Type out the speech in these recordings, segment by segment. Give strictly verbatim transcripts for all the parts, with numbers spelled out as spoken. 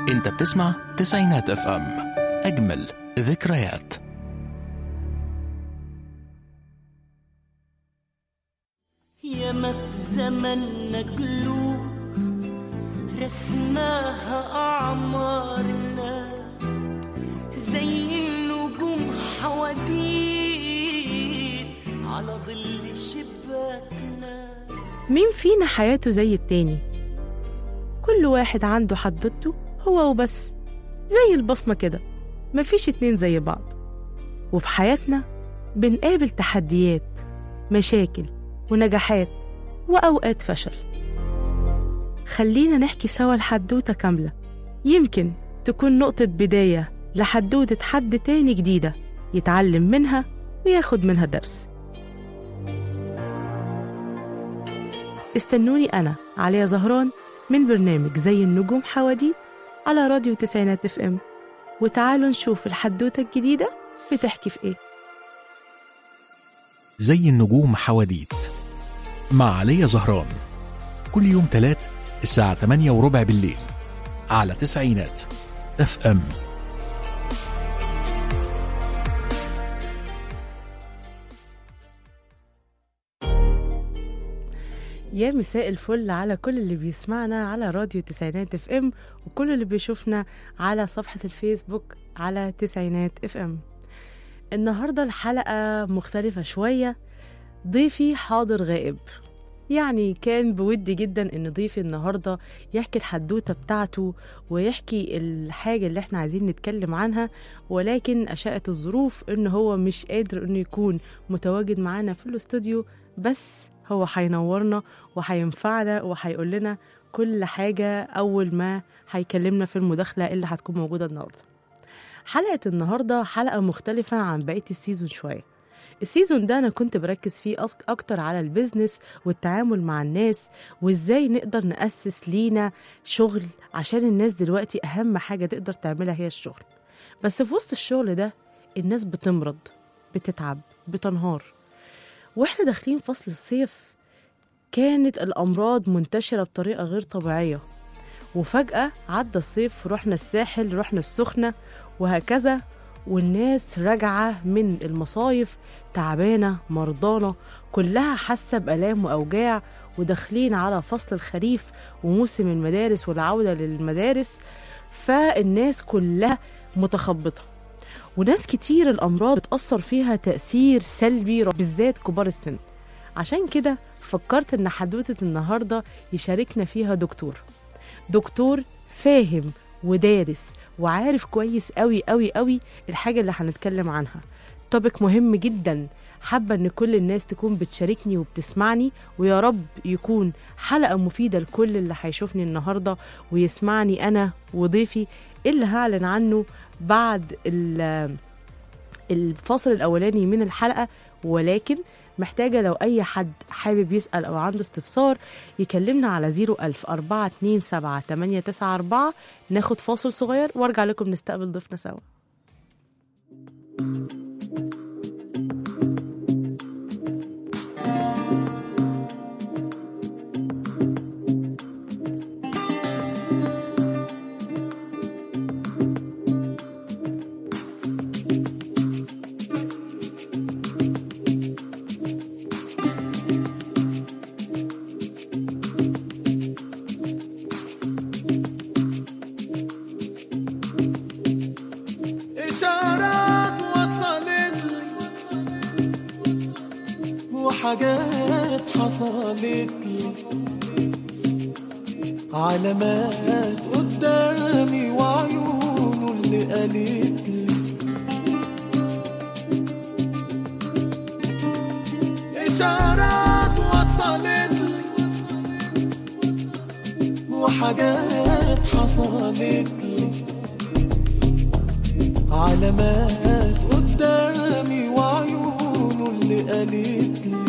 انت بتسمع تسعينات اف ام، اجمل ذكريات. ياما في زمننا قلوب رسماها أعمارنا زي النجوم حواديت على ظل شباكنا. مين فينا حياته زي التاني؟ كل واحد عنده حدوته هو وبس، زي البصمة كده، مفيش اتنين زي بعض. وفي حياتنا بنقابل تحديات، مشاكل ونجاحات وأوقات فشل. خلينا نحكي سوا الحدوتة كاملة، يمكن تكون نقطة بداية لحدوتة حد تاني جديدة يتعلم منها وياخد منها درس. استنوني أنا عليا زهران من برنامج زي النجوم حواديت على راديو تسعينات اف ام، وتعالوا نشوف الحدوتة الجديدة بتحكي في ايه. زي النجوم حواديت مع عليا زهران، كل يوم تلات الساعة تمانية وربع بالليل على تسعينات اف ام. يا مساء الفل على كل اللي بيسمعنا على راديو تسعينات اف ام، وكل اللي بيشوفنا على صفحة الفيسبوك على تسعينات اف ام. النهاردة الحلقة مختلفة شوية، ضيفي حاضر غائب. يعني كان بودي جدا ان ضيفي النهاردة يحكي الحدوتة بتاعته ويحكي الحاجة اللي احنا عايزين نتكلم عنها، ولكن أشاءت الظروف ان هو مش قادر انه يكون متواجد معانا في الاستوديو، بس هو هينورنا وهينفعنا وهيقول لنا كل حاجة أول ما هيكلمنا في المداخلة اللي هتكون موجودة النهاردة. حلقة النهاردة حلقة مختلفة عن بقية السيزون شوية. السيزون ده أنا كنت بركز فيه أكتر على البيزنس والتعامل مع الناس، وإزاي نقدر نأسس لينا شغل، عشان الناس دلوقتي أهم حاجة تقدر تعملها هي الشغل. بس في وسط الشغل ده الناس بتمرض، بتتعب، بتنهار. وإحنا داخلين فصل الصيف كانت الأمراض منتشرة بطريقة غير طبيعية، وفجأة عدى الصيف، رحنا الساحل، رحنا السخنة، وهكذا. والناس راجعة من المصايف تعبانة، مرضانة، كلها حاسة بألام وأوجاع، وداخلين على فصل الخريف وموسم المدارس والعودة للمدارس، فالناس كلها متخبطة، وناس كتير الأمراض بتأثر فيها تأثير سلبي، بالذات كبار السن. عشان كده فكرت إن حدوتة النهاردة يشاركنا فيها دكتور دكتور فاهم ودارس وعارف كويس قوي قوي قوي الحاجة اللي هنتكلم عنها. توبيك مهم جدا، حابة ان كل الناس تكون بتشاركني وبتسمعني، ويا رب يكون حلقة مفيدة لكل اللي هيشوفني النهاردة ويسمعني أنا وضيفي اللي هعلن عنه بعد الفصل الأولاني من الحلقة. ولكن محتاجة لو أي حد حابب يسأل أو عنده استفسار يكلمنا على زيرو ألف أربعة اتنين سبعة تمانية تسعة أربعة. ناخد فاصل صغير وارجع لكم نستقبل ضيفنا سوا. حاجات حصلت لي، علامات قدامي وعيونه اللي قالت لي إشارات وصلت لي، وحاجات حصلت لي، علامات قدامي وعيونه اللي قالت لي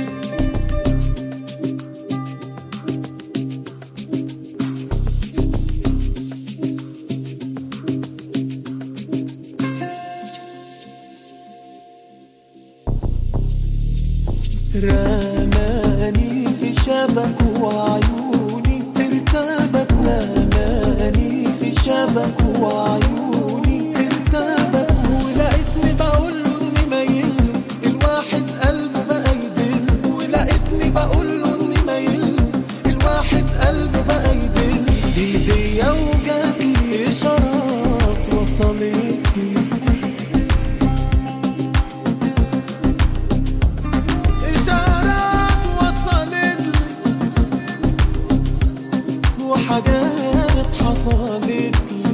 رماني في شبك وعيوني ارتبك، رماني في شبك ارتبك وعيوني ارتبك ولقيتني بقوله اني مايله الواحد قلبه بقى يدل ولقيتني بقوله اني مايله الواحد قلبه بقى يدل بايديا وجابلي اشارات وصلتني اشارات وصلتني وحاجات حصلت لي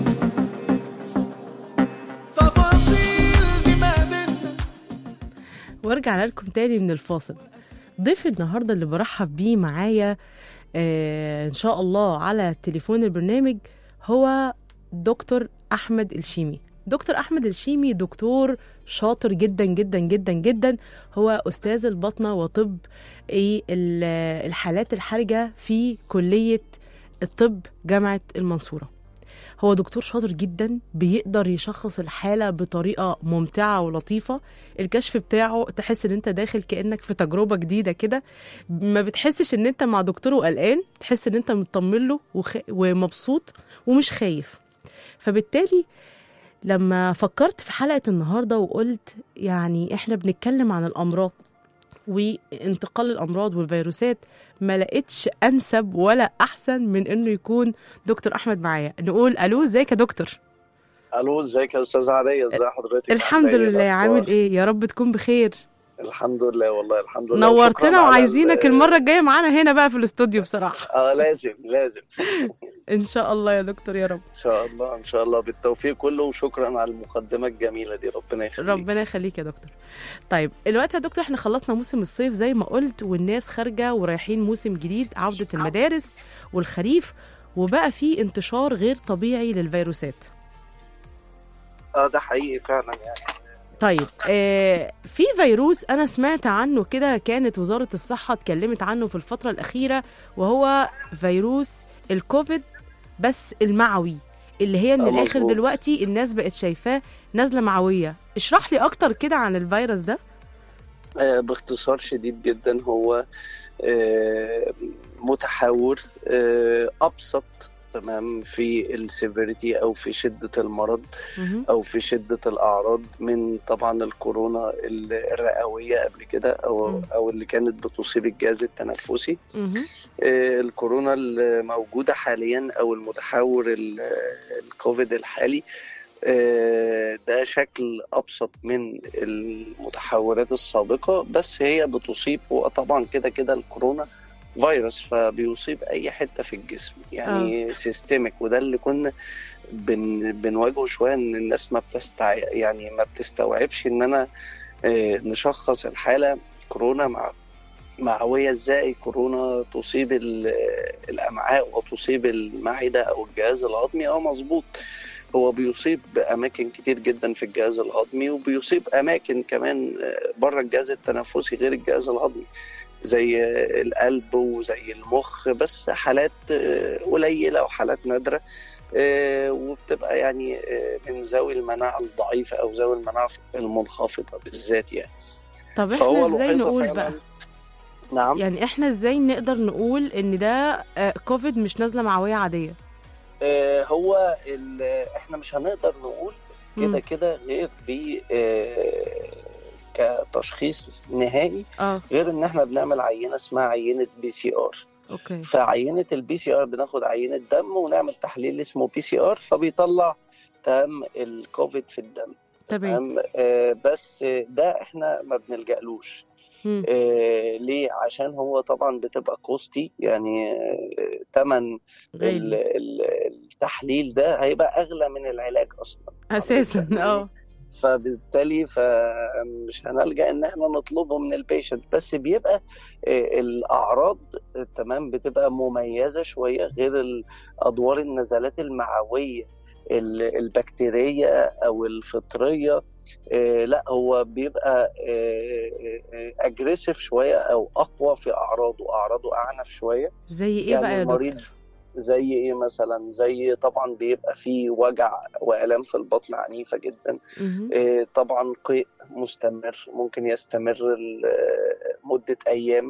تفاصيل دي ما بدنا. وارجع لكم تاني من الفاصل. ضيف النهارده اللي برحب بيه معايا آه ان شاء الله على تليفون البرنامج هو دكتور احمد الشيمي. دكتور احمد الشيمي دكتور شاطر جدا جدا جدا جدا، هو استاذ الباطنه وطب ايه الحالات الحرجه في كليه الطب جامعه المنصوره. هو دكتور شاطر جدا، بيقدر يشخص الحالة بطريقة ممتعة ولطيفة. الكشف بتاعه تحس ان انت داخل كأنك في تجربة جديدة كده، ما بتحسش ان انت مع دكتور وقلقان، تحس ان انت مطمن له وخ... ومبسوط ومش خايف. فبالتالي لما فكرت في حلقة النهاردة وقلت يعني احنا بنتكلم عن الأمراض وانتقال الأمراض والفيروسات، ما لقيتش أنسب ولا أحسن من إنه يكون دكتور أحمد معايا. نقول ألو، ازيك يا دكتور؟ الو، ازيك يا استاذ علي؟ ازي حضرتك؟ الحمد لله. عامل ايه؟ يا رب تكون بخير. الحمد لله، والله الحمد لله. نورتنا وعايزينك المرة الجاية معانا هنا بقى في الاستوديو بصراحة. اه لازم لازم. ان شاء الله يا دكتور، يا رب. ان شاء الله ان شاء الله بالتوفيق كله، وشكرا على المقدمة الجميلة دي، ربنا يخليك. ربنا يخليك يا دكتور. طيب الوقت يا دكتور احنا خلصنا موسم الصيف زي ما قلت، والناس خارجة ورايحين موسم جديد، عودة المدارس والخريف، وبقى في انتشار غير طبيعي للفيروسات. اه ده حقيقي فعلا يعني. طيب آه في فيروس أنا سمعت عنه كده، كانت وزارة الصحة اتكلمت عنه في الفترة الأخيرة، وهو فيروس الكوفيد بس المعوي، اللي هي من آه الآخر مظبوط. دلوقتي الناس بقت شايفاه نزلة معوية. اشرح لي أكتر كده عن الفيروس ده. آه باختصار شديد جدا، هو آه متحور، آه أبسط تمام في السيفيريتي او في شده المرض مهم. او في شده الاعراض من طبعا الكورونا الرئويه قبل كده او مم. او اللي كانت بتصيب الجهاز التنفسي. مهم. آه، الكورونا الموجوده حاليا او المتحور ال- الكوفيد الحالي، آه، ده شكل ابسط من المتحورات السابقه، بس هي بتصيب، وطبعا كده كده الكورونا فيروس فبيصيب اي حته في الجسم يعني سيستميك، وده اللي كنا بن بنواجهه شويه، ان الناس ما بتستع يعني ما بتستوعبش ان انا آه، نشخص الحاله كورونا مع معويه ازاي. كورونا تصيب الامعاء وتصيب المعده او الجهاز الهضمي، اه مظبوط، هو بيصيب اماكن كتير جدا في الجهاز الهضمي، وبيصيب اماكن كمان بره الجهاز التنفسي غير الجهاز الهضمي زي القلب وزي المخ، بس حالات قليله وحالات نادره، وبتبقى يعني من ذوي المناعه الضعيفه او ذوي المناعه المنخفضه بالذات يعني. طب احنا ازاي نقول بقى؟ نعم، يعني احنا ازاي نقدر نقول ان ده كوفيد مش نازله معويه عاديه؟ آه هو احنا مش هنقدر نقول كده كده غير ب آه كتشخيص نهائي، اه غير ان احنا بنعمل عينه اسمها عينه بي سي ار. اوكي. فعينه البي سي ار بناخد عينه دم ونعمل تحليل اسمه بي سي ار، فبيطلع تمام الكوفيد في الدم. تمام. آه بس ده احنا ما بنلجألوش. آه ليه؟ عشان هو طبعا بتبقى كوستي، يعني آه تمن التحليل ده هيبقى اغلى من العلاج اصلا اساسا. اه فبالتالي فمش هنلجأ ان احنا نطلبه من البيشنت، بس بيبقى آه الاعراض تمام بتبقى مميزه شويه غير الادوار النزلات المعويه البكتيريه او الفطريه. آه لا هو بيبقى اجريسيف آه شويه او اقوى في اعراضه، اعراضه اعنف شويه. زي ايه يعني بقى يا المريض دكتور؟ زي ايه مثلا؟ زي طبعا بيبقى فيه وجع والام في البطن عنيفه جدا. آه طبعا قيء مستمر ممكن يستمر مده ايام.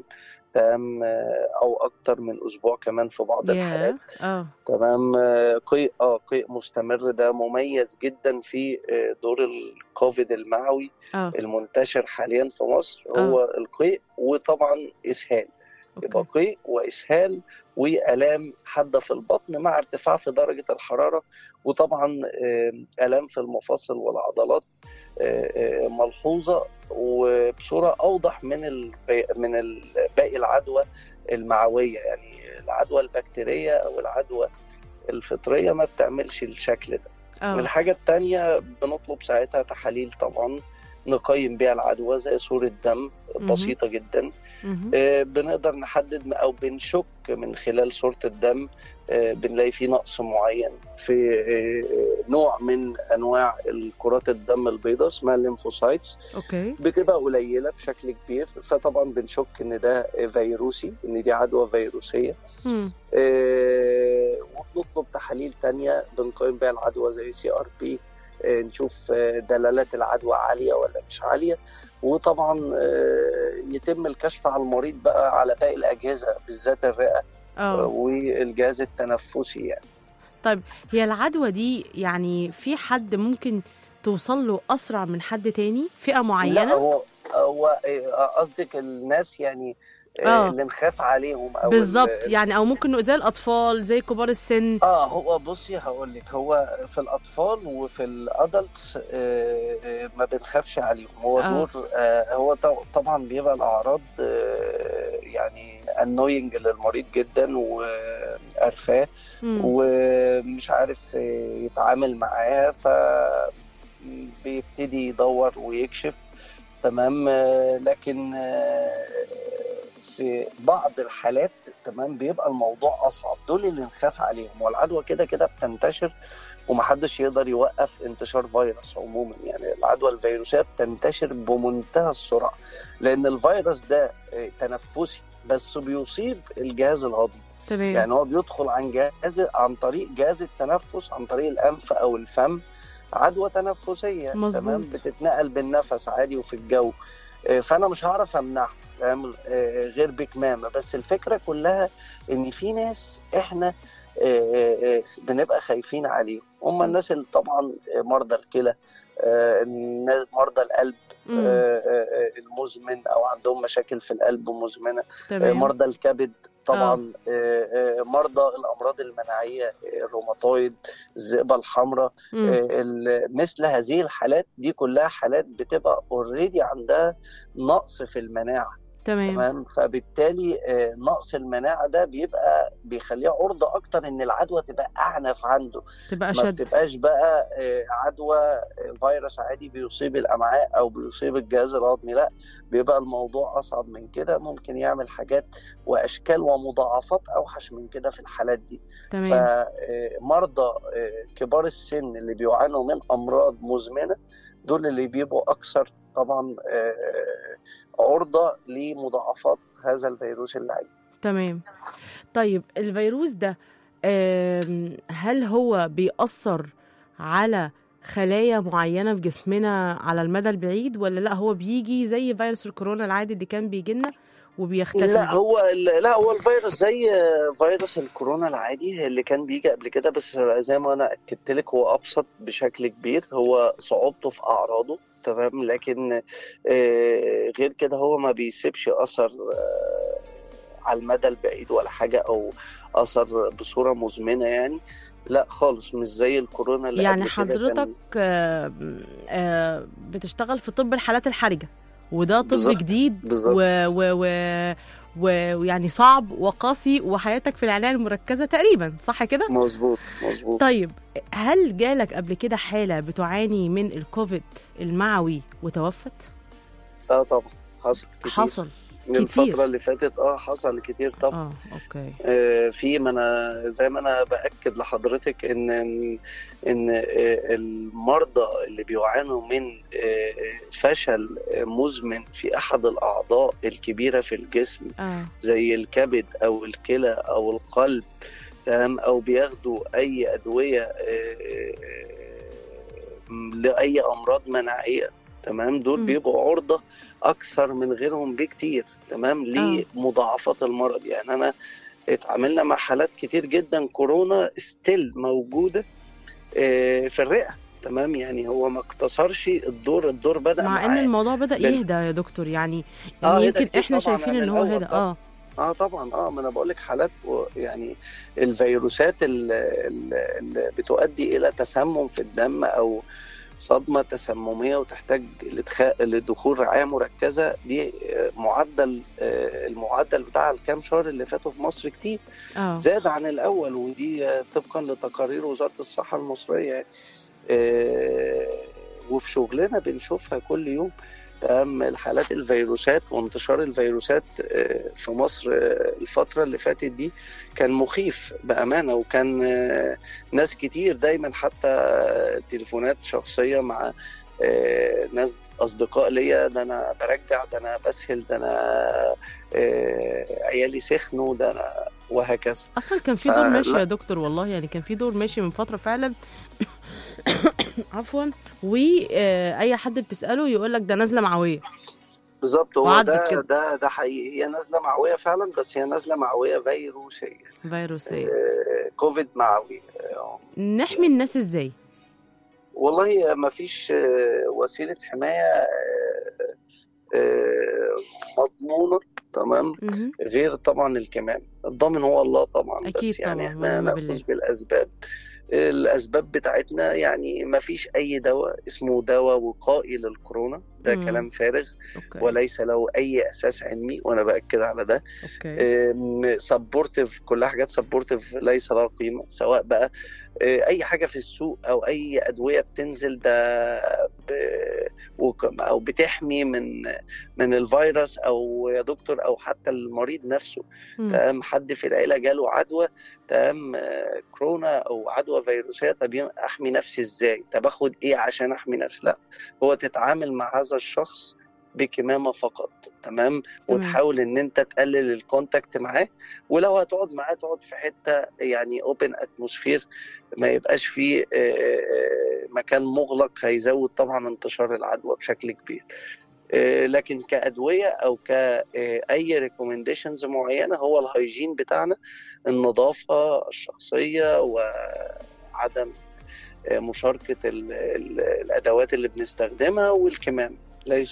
تمام، آه، او اكتر من اسبوع كمان في بعض الحالات. ياه اه تمام. آه، قيء اه قيء مستمر ده مميز جدا في آه، دور الكوفيد المعوي اه المنتشر حاليا في مصر، اه هو القيء وطبعا اسهال. يبقى اوكي قيء واسهال والام حاده في البطن مع ارتفاع في درجه الحراره، وطبعا آه، الام في المفاصل والعضلات آه، آه، ملحوظه وبصوره اوضح من الباقي من ال- باقي العدوى المعويه. يعني العدوى البكتيريه او العدوى الفطريه ما بتعملش الشكل ده. اه الحاجه التانيه بنطلب ساعتها تحاليل طبعا نقيم بيها العدوى زي صوره دم مهم. بسيطه جدا. مهم. آه، بنقدر نحدد او بنشك من خلال صورة الدم، آه، بنلاقي فيه نقص معين في آه، نوع من انواع الكرات الدم البيضاء اسمها الليمفوسايتس، اوكي بتبقى قليلة بشكل كبير، فطبعا بنشك ان ده فيروسي، ان دي عدوى فيروسية. مم. آه، وبنطلب تحاليل تانية بنقيم بيها العدوى زي سي ار بي، نشوف آه، دلالات العدوى عالية ولا مش عالية. وطبعا آه، يتم الكشف على المريض بقى على باقي الأجهزة بالذات الرئة آه، اه والجهاز التنفسي يعني. طيب هي العدوى دي يعني في حد ممكن توصل له أسرع من حد تاني فئة لا معينة؟ هو هو آه، قصدك الناس يعني آه، اه اللي نخاف عليهم او ال- بالظبط، يعني أو ممكن زي الأطفال زي كبار السن. اه هو بصي هقول لك، هو في الاطفال وفي الادلتس ما بنخافش عليهم. هو اه دور آه هو ط- طبعا بيبقى الاعراض آه يعني انوينج للمريض جدا وقرفاه مم. ومش عارف آه، يتعامل معاه، فبيبتدي يدور ويكشف. تمام. آه، لكن آه، في بعض الحالات تمام بيبقى الموضوع اصعب، دول اللي نخاف عليهم. والعدوى كده كده بتنتشر ومحدش يقدر يوقف انتشار فيروس عموما. يعني العدوى الفيروسيه بتنتشر بمنتهى السرعه، لان الفيروس ده آه، تنفسي بس بيصيب الجهاز الهضمي. تمام يعني هو بيدخل عن جهاز عن طريق جهاز التنفس، عن طريق الانف او الفم. عدوى تنفسيه تمام مظبوط بتتنقل بالنفس عادي وفي الجو. آه، فانا مش هعرف امنعها تمام، آه، غير بكمامه. بس الفكره كلها ان في ناس احنا آه، آه، بنبقى خايفين عليهم، هم صح الناس اللي طبعا مرضى الكلى، آه، الناس- مرضى القلب مم. آه، آه، المزمن او عندهم مشاكل في القلب مزمنه، آه، تمام مرضى الكبد اه طبعا، آه، آه، مرضى الامراض المناعيه، آه، الروماتويد، الذئبه الحمراء. مم. آه، ال- مثل هذه الحالات دي كلها حالات بتبقى اوريدي عندها نقص في المناعه. تمام تمام. فبالتالي آه، نقص المناعه ده بيبقى بيخليه عرضه اكتر ان العدوى تبقى اعنف عنده. تبقى ما أشد. بتبقاش بقى آه، عدوى آه، فيروس عادي بيصيب الامعاء او بيصيب الجهاز الهضمي، لا بيبقى الموضوع اصعب من كده، ممكن يعمل حاجات واشكال ومضاعفات اوحش من كده في الحالات دي. تمام فمرضى كبار السن اللي بيعانوا من امراض مزمنه دول اللي بيبقوا اكثر طبعا آه، عرضه لمضاعفات هذا الفيروس اللعين. تمام. طيب الفيروس ده آم، هل هو بيأثر على خلايا معينة في جسمنا على المدى البعيد، ولا لا هو بيجي زي فيروس الكورونا العادي اللي كان بيجيلنا وبيختفي؟ لا هو لا هو الفيروس زي فيروس الكورونا العادي اللي كان بيجي قبل كده، بس زي ما انا اكدت لك هو ابسط بشكل كبير. هو صعوبته في اعراضه تمام، لكن آه، غير كده هو ما بيسيبش اثر آه، على المدى البعيد ولا حاجه، او اثر بصوره مزمنه يعني. لا خالص، مش زي الكورونا اللي يعني قبل كده كان. حضرتك آه، آه، بتشتغل في طب الحالات الحرجة، وده طب بالظبط جديد بالظبط. و- و- و- و- ويعني صعب وقاسي، وحياتك في العناية المركزة تقريبا، صح كده؟ مظبوط مظبوط. طيب هل جالك قبل كده حالة بتعاني من الكوفيد المعوي وتوفت؟ اه طبعا حصل كتير. حصل من كتير. الفترة اللي فاتت اه حصل كتير طبعا. اه اوكي. آه في ما انا زي ما انا باكد لحضرتك ان ان آه المرضى اللي بيعانوا من آه فشل مزمن في احد الاعضاء الكبيره في الجسم اه زي الكبد او الكلى او القلب تمام، او بياخدوا اي ادويه آه آه لاي امراض مناعيه تمام، دول مم. بيبقوا عرضة أكثر من غيرهم بكتير، تمام، لمضاعفات المرض. يعني أنا اتعاملنا مع حالات كتير جدا كورونا ستيل موجودة آه، في الرئة، تمام. يعني هو ما اقتصرش الدور الدور بدأ مع ان معاه الموضوع بدأ بال... يهدى يا دكتور، يعني اه يعني هدى يمكن كتير احنا طبعا شايفين عن ان هو الأول هدى. طبعا. اه اه طبعا، اه ما انا بقول لك حالات و- يعني الفيروسات اللي بتؤدي الى تسمم في الدم او صدمه تسمميه وتحتاج لدخا- لدخول رعايه مركزه، دي آه، معدل آه، المعدل بتاع الكام شهر اللي فاتوا في مصر كتير اه زاد عن الاول، ودي آه، طبقا لتقارير وزاره الصحه المصريه يعني. آه، وفي شغلنا بنشوفها كل يوم. تمام، الحالات الفيروسات وانتشار الفيروسات آه، في مصر آه، الفترة اللي فاتت دي كان مخيف بأمانة، وكان آه، ناس كتير دايما حتى آه، تليفونات شخصية مع آه، ناس أصدقاء ليا، ده أنا برجع، ده أنا بسهل، ده أنا آه، عيالي سخنوا، ده أنا وهكذا. اصلا كان في دور ماشي فلا يا دكتور والله، يعني كان في دور ماشي من فترة فعلا. عفوا. واي حد بتسأله يقول لك ده نازلة معوية بالظبط، هو وعدت ده كده. ده ده حقيقي، هي نازلة معوية فعلا، بس هي نازلة معوية فيروسية. فيروسية. آه، كوفيد معوي. آه، نحمي يعني الناس ازاي؟ والله ما فيش آه، وسيلة حماية آه، آه، مضمونة، تمام، مهم. غير طبعا الكمام. الضامن هو الله طبعا، اكيد بس يعني طبعا احنا ونعم بالله. نأخذ بالأسباب. الأسباب بتاعتنا يعني ما فيش أي دواء اسمه دواء وقائي للكورونا، ده مم. كلام فارغ اوكي وليس له أي أساس علمي، وأنا بأكد على ده. اوكي. سبورتيف، كلها حاجات سبورتيف ليس لها قيمة، سواء بقى آه، أي حاجة في السوق أو أي أدوية بتنزل ده ب... وك- أو بتحمي من من الفيروس، أو يا دكتور أو حتى المريض نفسه. مم. تمام، حد في العيلة جاله عدوى، تمام، آه، كورونا أو عدوى فيروسية، طب ين- أحمي نفسي إزاي؟ طب أخد إيه عشان أحمي نفسي؟ لا، هو تتعامل مع هذا الشخص بكمامة فقط، تمام، تمام. وتحاول ان انت تقلل الكونتاكت معاه، ولو هتقعد معاه تقعد في حته يعني اوبن اتموسفير، ما يبقاش فيه آه، مكان مغلق، هيزود طبعا انتشار العدوى بشكل كبير. آه، لكن كأدوية أو كأي ريكومنديشنز معينة، هو الهيجين بتاعنا، النظافة الشخصية وعدم آه، مشاركة ال- ال- الأدوات اللي بنستخدمها، والكمام ليس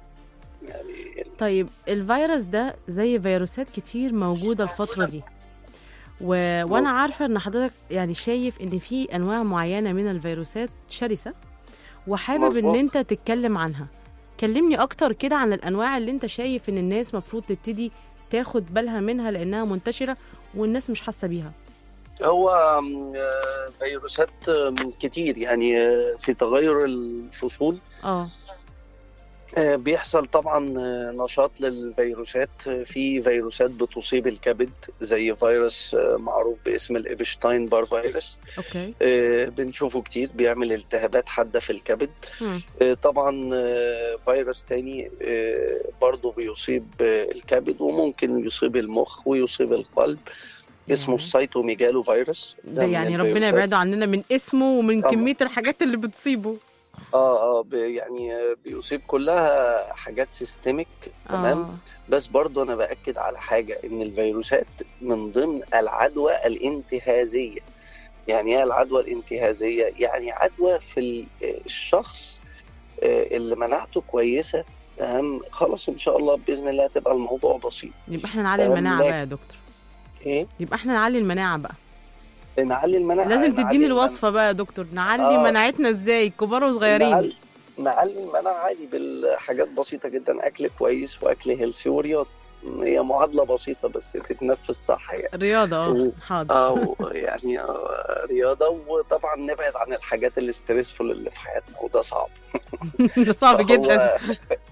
يعني. طيب الفيروس ده زي فيروسات كتير موجودة الفترة دي، و... وانا عارفة ان حضرتك يعني شايف ان في انواع معينة من الفيروسات شرسة، وحابب ان مظبوط. انت تتكلم عنها. كلمني اكتر كده عن الانواع اللي انت شايف ان الناس مفروض تبتدي تاخد بالها منها لانها منتشرة والناس مش حاسة بيها. هو آم، آه، فيروسات آم، كتير يعني آه، في تغير الفصول اه آه، بيحصل طبعا آه، نشاط للفيروسات. آه، في فيروسات بتصيب الكبد، زي فيروس آه، معروف باسم الإبشتاين بار فيروس. اوكي. آه، بنشوفه كتير بيعمل التهابات حادة في الكبد. مم. آه، طبعا آه، فيروس تاني آه، برضه بيصيب آه، الكبد، وممكن يصيب المخ ويصيب القلب، اسمه يعني السيتوميجالو فيروس. ده ده من يعني ربنا الفيروسات. يبعده عننا من اسمه ومن طبعا كمية الحاجات اللي بتصيبه. اه اه ب- يعني آه، بيصيب كلها حاجات سيستميك، تمام. اه بس برضه انا باكد على حاجه، ان الفيروسات من ضمن العدوى الانتهازيه. يعني ايه العدوى الانتهازيه؟ يعني عدوى في ال- الشخص آه، اللي مناعته كويسه، تمام، خلاص ان شاء الله باذن الله تبقى الموضوع بسيط. يبقى احنا نعلي تمام، المناعة بقى لكن يا دكتور. ايه، يبقى احنا نعلي المناعة بقى. نعلي المناعه، لازم نعلي تديني المناعه الوصفة بقى يا دكتور، نعلي اه مناعتنا ازاي كبار وصغيرين. نعلي نعلي المناعه عادي بالحاجات بسيطه جدا، اكل كويس واكل هيلثي ورياضه. هي معادله بسيطه بس تتنفس صح يعني. رياضة اه و- حاضر. اه يعني آه، رياضه، وطبعا نبعد عن الحاجات الاسترسفول اللي في حياتنا، وده صعب. ده صعب جدا. فهو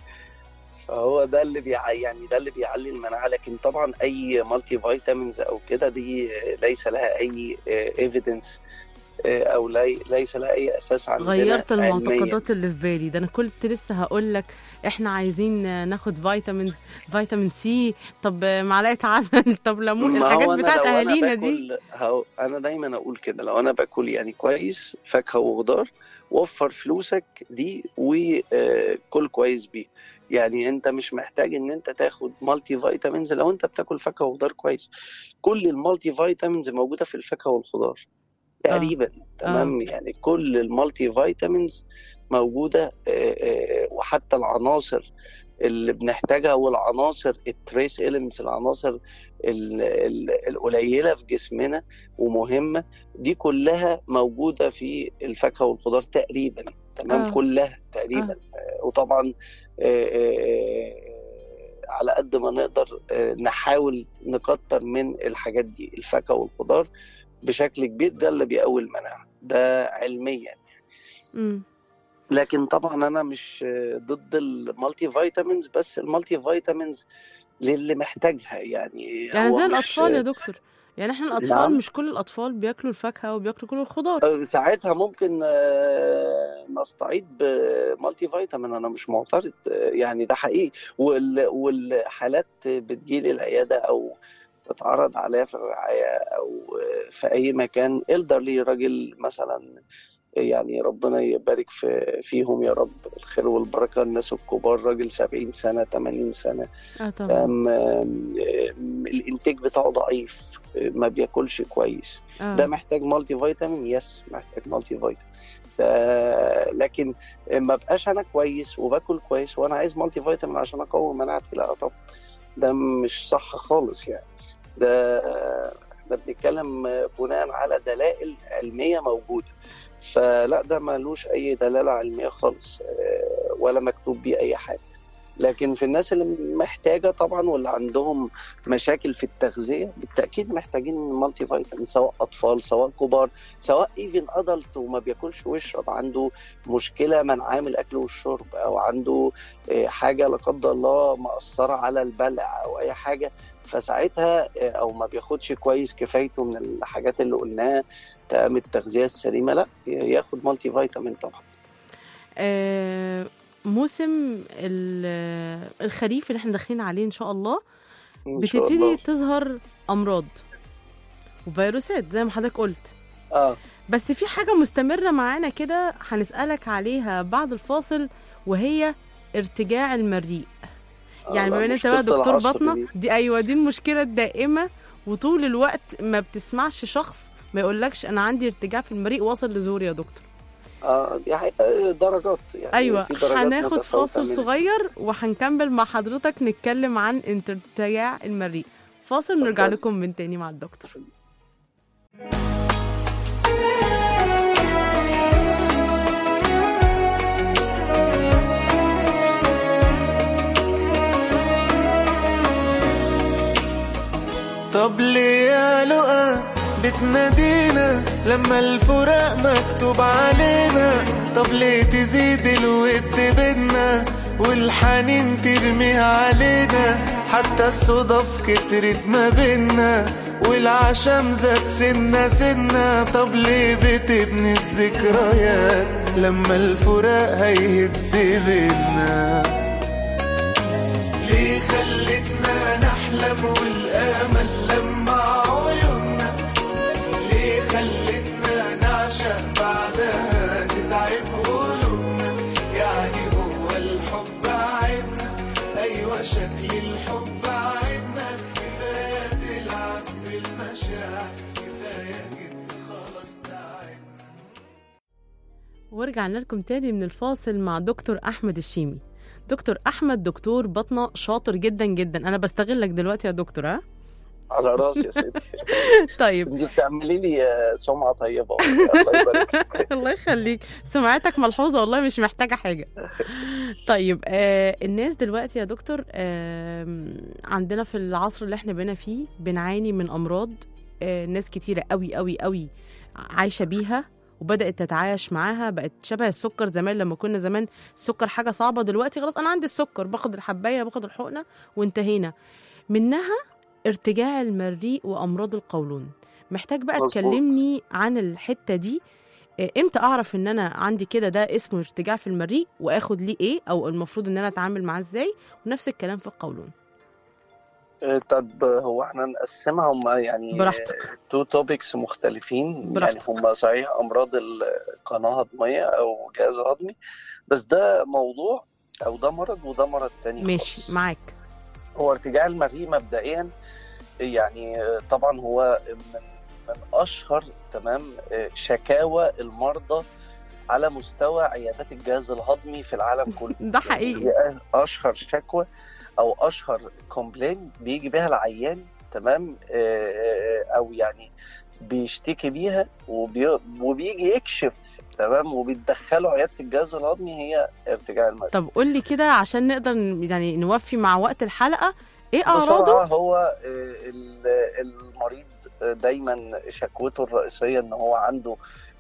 فهو ده اللي بيع... يعني ده اللي بيعلي المناعه. لكن طبعا اي مالتي فيتامينز او كده، دي ليس لها اي ايفيدنس او لي ليس لها اي اساس عندنا غيرت علمياً. المعتقدات اللي في بالي ده. انا كنت لسه هقول لك احنا عايزين ناخد فيتامين فيتامين سي، طب معلقه عسل، طب ليمون، ما الحاجات هو أنا بتاعت لو أنا اهالينا دي. باكل هو انا دايما اقول كده، لو انا باكل يعني كويس فاكهه وخضار، وفر فلوسك دي وكل كويس بيه. يعني انت مش محتاج ان انت تاخد مالتي فيتامينز لو انت بتاكل فاكهه وخضار كويس. كل المالتي فيتامينز موجوده في الفاكهه والخضار تقريبا. تمام. يعني كل المالتي فيتامينز موجوده، آه، آه، وحتى العناصر اللي بنحتاجها والعناصر التريس إيلمنتس، العناصر ال- ال- القليله في جسمنا ومهمه، دي كلها موجوده في الفاكهه والخضار تقريبا. تمام. آه. كلها تقريبا. آه، وطبعا آه، آه، على قد ما نقدر آه، نحاول نكتر من الحاجات دي، الفاكهه والخضار بشكل كبير، ده اللي بيقوي المناعه ده علميا. امم لكن طبعا انا مش ضد المالتي فيتامينز، بس المالتي فيتامينز للي محتاجها. يعني يعني هو زي مش الاطفال يا دكتور، يعني احنا الاطفال نعم. مش كل الاطفال بياكلوا الفاكهه وبياكلوا كل الخضار. ساعتها ممكن آه، نستعيد بمالتي فيتامين، انا مش معترض. آه، يعني ده حقيقي. وال- والحالات بتجيلي العياده او تتعرض عليا في الرعايه او في اي مكان، الدرلي راجل مثلا، يعني ربنا يبارك في فيهم يا رب، الخير والبركة، الناس الكبار، راجل سبعين سنة ثمانين سنة، اه طبعا. أم أم الإنتاج بتاعه ضعيف، ما بياكلش كويس. آه. ده محتاج مالتي فيتامين، يس محتاج مالتي فيتامين. ده لكن ما بقاش أنا كويس وباكل كويس وأنا عايز مالتي فيتامين عشان أقوي مناعتي، لا طبعا، ده مش صح خالص. يعني ده احنا بنتكلم بناء على دلائل علمية موجودة، فلا ده مالوش اي دلاله علميه خالص ولا مكتوب بيه اي حاجه. لكن في الناس اللي محتاجه طبعا واللي عندهم مشاكل في التغذيه بالتاكيد محتاجين مالتي فيتامين، سواء اطفال سواء كبار سواء ايفن ادلت وما بياكلش ويشرب، عنده مشكله منعاه من الاكل والشرب، او عنده حاجه لا قدر الله مأثره على البلع او اي حاجه، فساعتها او ما بياخدش كويس كفايته من الحاجات اللي قلناها من التغذيه السليمه، لا ياخد مالتي فيتامين طبعا. آه موسم الخريف اللي احنا داخلين عليه ان شاء الله إن شاء بتبتدي الله. تظهر امراض وفيروسات زي ما حضرتك قلت. اه بس في حاجه مستمره معانا كده هنسالك عليها بعد الفاصل، وهي ارتجاع المريء. يعني بما ان انت بقى دكتور باطنه دي. دي ايوه دي المشكله الدائمه، وطول الوقت ما بتسمعش شخص ما يقولكش انا عندي ارتجاع في المريء واصل لزور يا دكتور. اه دي درجات يعني. ايوه في درجات هناخد فاصل صغير وهنكمل مع حضرتك نتكلم عن ارتجاع المريء. فاصل نرجع لكم من تاني مع الدكتور. طب ليه يا لقا بتنادينا لما الفراق مكتوب علينا؟ طب ليه تزيد الود بينا والحنين ترميها علينا؟ حتى الصدف كترت ما بينا والعشم زاد سنة سنة. طب ليه بتبني الذكريات لما الفراق هيهد بينا؟ ليه خلتنا نحلم والامل لمع عيوننا؟ ليه خلتنا نعشق بعدها تتعب قلوبنا؟ يعني هو الحب عيبنا؟ ايوه شكل الحب عيبنا. كفايه تلعب بالمشاعر، كفايه كده خلاص تعبنا. ورجعنا لكم تاني من الفاصل مع دكتور احمد الشيمي. دكتور احمد دكتور باطنه شاطر جدا جدا، انا بستغلك دلوقتي يا دكتور. ها على راسي يا ستي. طيب انت بتعملي لي سمعه طيبه الله يبارك. الله يخليك، سمعتك ملحوظه والله مش محتاجه حاجه. طيب آه الناس دلوقتي يا دكتور آه عندنا في العصر اللي احنا بينا فيه بنعاني من امراض آه ناس كتيره قوي قوي قوي عايشه بيها وبدأت تتعايش معاها، بقت شبه السكر. زمان لما كنا زمان السكر حاجة صعبة، دلوقتي خلاص أنا عندي السكر باخد الحباية باخد الحقنة وانتهينا منها. ارتجاع المريء وأمراض القولون محتاج بقى مظبوط. تكلمني عن الحتة دي. آه، امتى اعرف ان انا عندي كده ده اسمه ارتجاع في المريء واخد ليه ايه، او المفروض ان انا اتعامل معاه ازاي؟ ونفس الكلام في القولون. آه، طب هو احنا نقسمها هم يعني براحتك. تو توبكس مختلفين. براحتك. يعني هم صحيح امراض القناه الهضميه او الجهاز الهضمي، بس ده موضوع او ده مرض وده مرض تاني ماشي خالص. معاك. هو ارتجاع المريء مبدئيا يعني طبعا هو من من اشهر تمام شكاوى المرضى على مستوى عيادات الجهاز الهضمي في العالم كله. ده حقيقي. يعني اشهر شكوى او اشهر كومبلين بيجي بيها العيان تمام، او يعني بيشتكي بيها وبي... وبيجي يكشف تمام وبيتدخلوا عياده الجهاز الهضمي هي ارتجاع المريء. طب قول لي كده عشان نقدر يعني نوفي مع وقت الحلقه، ايه بسرعة، اعراضه؟ هو ال- المريض دايما شكوته الرئيسيه ان هو عنده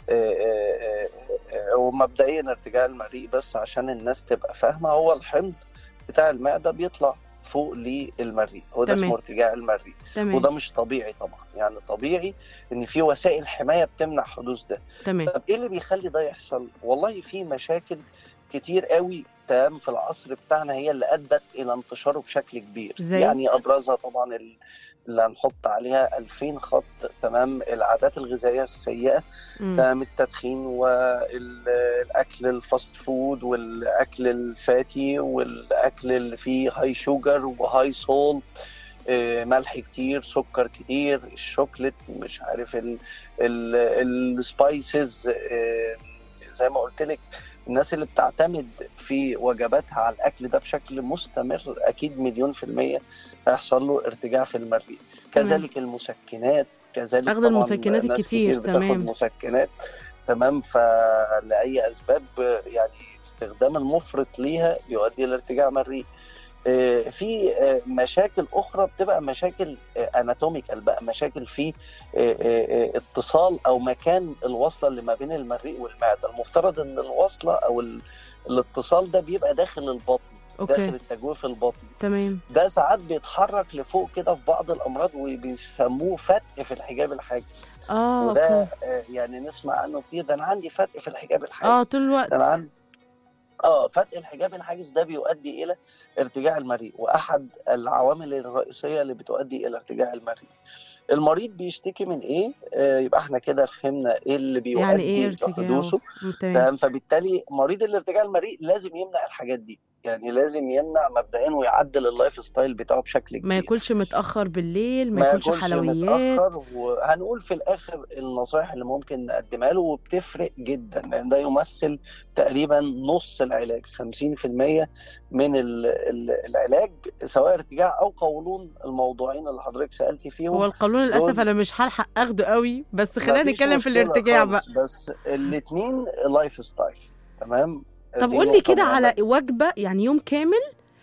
هو مبدئيا ارتجاع المريء، بس عشان الناس تبقى فاهمه هو الحمض بتاع المعده بيطلع فوق للمريء، هو ده تمام. اسمه ارتجاع المريء. تمام. وده مش طبيعي طبعا، يعني طبيعي ان في وسائل حمايه بتمنع حدوث ده. تمام. طب ايه اللي بيخلي ده يحصل؟ والله في مشاكل كتير قوي تمام في العصر بتاعنا هي اللي ادت الى انتشاره بشكل كبير. زي؟ يعني ابرزها طبعا ال- اللي هنحط عليها ألفين خط تمام، العادات الغذائيه السيئه مم. تمام، التدخين والاكل الفاست فود والاكل الفاتي والاكل اللي فيه هاي شوجر وهاي سولت، آه، ملح كتير، سكر كتير، الشوكليت، مش عارف السبايسز، زي ما قلت لك الناس اللي بتعتمد في وجباتها على الاكل ده بشكل مستمر اكيد مليون في المية هيحصل له ارتجاع في المريء. كذلك المسكنات، كذلك اخذ طبعا المسكنات ناس الكتير. كتير بتاخد تمام. مسكنات تمام، فلأي اسباب يعني استخدام المفرط ليها يؤدي الى ارتجاع مريء. في مشاكل اخرى بتبقى مشاكل اناتوميكال بقى، مشاكل في اتصال او مكان الوصله اللي ما بين المريء والمعده. المفترض ان الوصله او ال- الاتصال ده بيبقى داخل البطن، اوكي. داخل التجويف البطني. تمام. ده ساعات بيتحرك لفوق كده في بعض الامراض وبيسموه فتق في الحجاب الحاجز. اه وده اوكي. آه، يعني نسمع عنه كتير، ده انا عندي فتق في الحجاب الحاجز. اه طول الوقت. ده انا عندي اه فتق الحجاب الحاجز ده بيؤدي الى ارتجاع المريء، واحد العوامل الرئيسيه اللي بتؤدي الى ارتجاع المريء. المريض بيشتكي من ايه؟ آه يبقى احنا كده فهمنا ايه اللي بيؤدي يعني ايه الى ارتجاع؟ حدوثه. تمام. تمام، فبالتالي مريض الارتجاع المريء لازم يمنع الحاجات دي، يعني لازم يمنع مبدئيا ويعدل اللايف ستايل بتاعه بشكل كبير. ما ياكلش متاخر بالليل، ما ما ياكلش ياكلش حلويات. متأخر، وهنقول في الآخر النصائح اللي ممكن نقدمها له وبتفرق جدا، لأن ده يمثل تقريبا نص العلاج، خمسين في المية من ال- ال- العلاج سواء ارتجاع أو قولون، الموضوعين اللي حضرتك سألتي فيهم. هو القولون للاسف دول انا مش هلحق اخده قوي، بس خلينا مفيش نتكلم في مشكلة الارتجاع بقى. خالص، بس الاتنين لايف ستايل. تمام. طب دي قول لي نقطة كده على مهمة. وجبه، يعني يوم كامل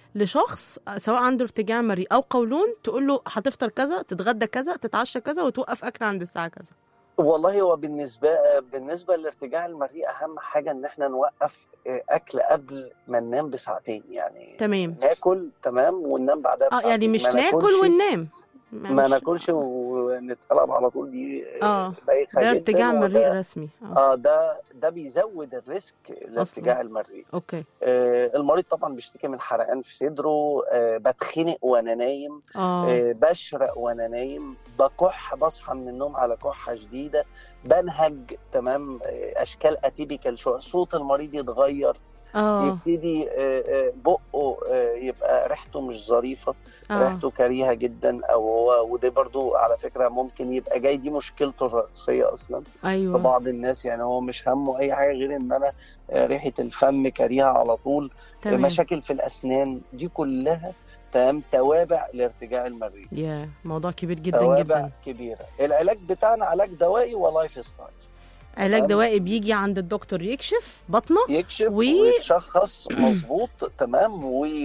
لشخص سواء عنده ارتجاع مريء او قولون، تقول له هتفطر كذا، تتغدى كذا، تتعشى كذا، وتوقف اكل عند الساعه كذا. والله هو بالنسبة بالنسبة لارتجاع المريء أهم حاجة إن إحنا نوقف أكل قبل ما ننام بساعتين، يعني تمام. ناكل تمام وننام بعدها اه بساعتين. يعني مش ما ناكل ناكلش وننام. ما ناكلش ونتقلب على طول، دي اه بايخة ده جدا. ارتجاع مريء وده رسمي. اه اه ده ده بيزود الريسك لارتجاع المريء. اوكي. آه المريض طبعا بيشتكي من حرقان في صدره، آه بتخنق وانا نايم، اه آه بشرق وانا نايم، بكح، بصحى من النوم على كحه شديده، بنهج تمام، آه اشكال اتيبيكال شويه، صوت المريض يتغير، اه يبتدي آه آه بقه آه يبقى ريحته مش ظريفه، اه ريحته كريهه جدا، او هو وده برضو على فكره ممكن يبقى جاي دي مشكلته الرئيسيه اصلا في ايوه. بعض الناس. يعني هو مش همه اي حاجه غير ان انا آه، ريحه الفم كريهه على طول، تمام. مشاكل في الاسنان، دي كلها تمام توابع لارتجاع المريء. يا موضوع كبير جدا توابع جدا. كبيره. العلاج بتاعنا علاج دوائي ولايف ستايل. علاج تمام. دوائي بيجي عند الدكتور يكشف بطنه يكشف و- ويتشخص مظبوط تمام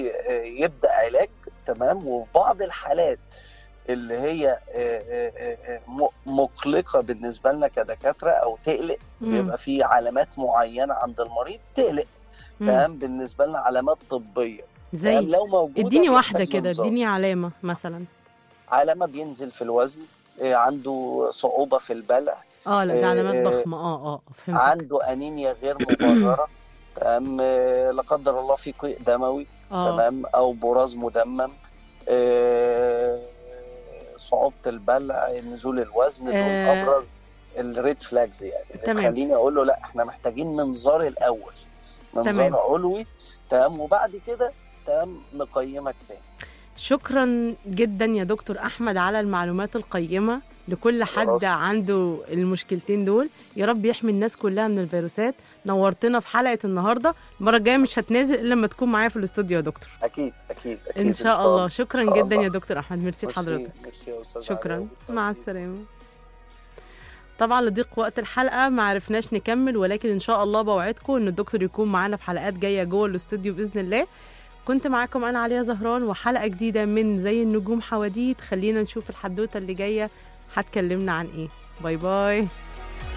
ويبدا علاج تمام. وفي بعض الحالات اللي هي آه، آه، آه، م- مقلقه بالنسبه لنا كدكاتره او تقلق، مم. بيبقى في علامات معينه عند المريض تقلق مم. تمام، بالنسبه لنا علامات طبيه تمام، زي لو موجوده اديني واحده بيحتاج كده، إنذار. اديني علامه مثلا. علامه بينزل في الوزن آه، عنده صعوبة في البلع، اه لا دي علامات آه، ضخمه. اه اه فهمتك. عنده انيميا غير مبررة، تمام، آه، لا قدر الله في قيء دموي، اه تمام، او براز مدمم، آه، صعوبة البلع، نزول الوزن، دول آه، ابرز الريد فلاجز يعني اللي تمام. تخليني اقول له لا احنا محتاجين منظار الاول، منظار تمام. علوي، تمام، وبعد كده تمام نقيمك تاني. شكرا جدا يا دكتور احمد على المعلومات القيمه لكل حد خلاص. عنده المشكلتين دول. يا رب يحمي الناس كلها من الفيروسات. نورتنا في حلقه النهارده. المره الجايه مش هتنازل الا لما تكون معايا في الاستوديو يا دكتور. اكيد اكيد اكيد ان شاء الله. شكرا إن شاء جدا الله. يا دكتور احمد. ميرسي ميرسي- لحضرتك. ميرسي يا أستاذ شكرا. علاء. مع السلامه. طبعا لضيق وقت الحلقه ما عرفناش نكمل، ولكن ان شاء الله بوعدكم ان الدكتور يكون معانا في حلقات جايه جوه الاستوديو باذن الله. كنت معاكم انا عليا زهران وحلقه جديده من زي النجوم حواديت. خلينا نشوف الحدوته اللي جايه هتكلمنا عن ايه. باي باي.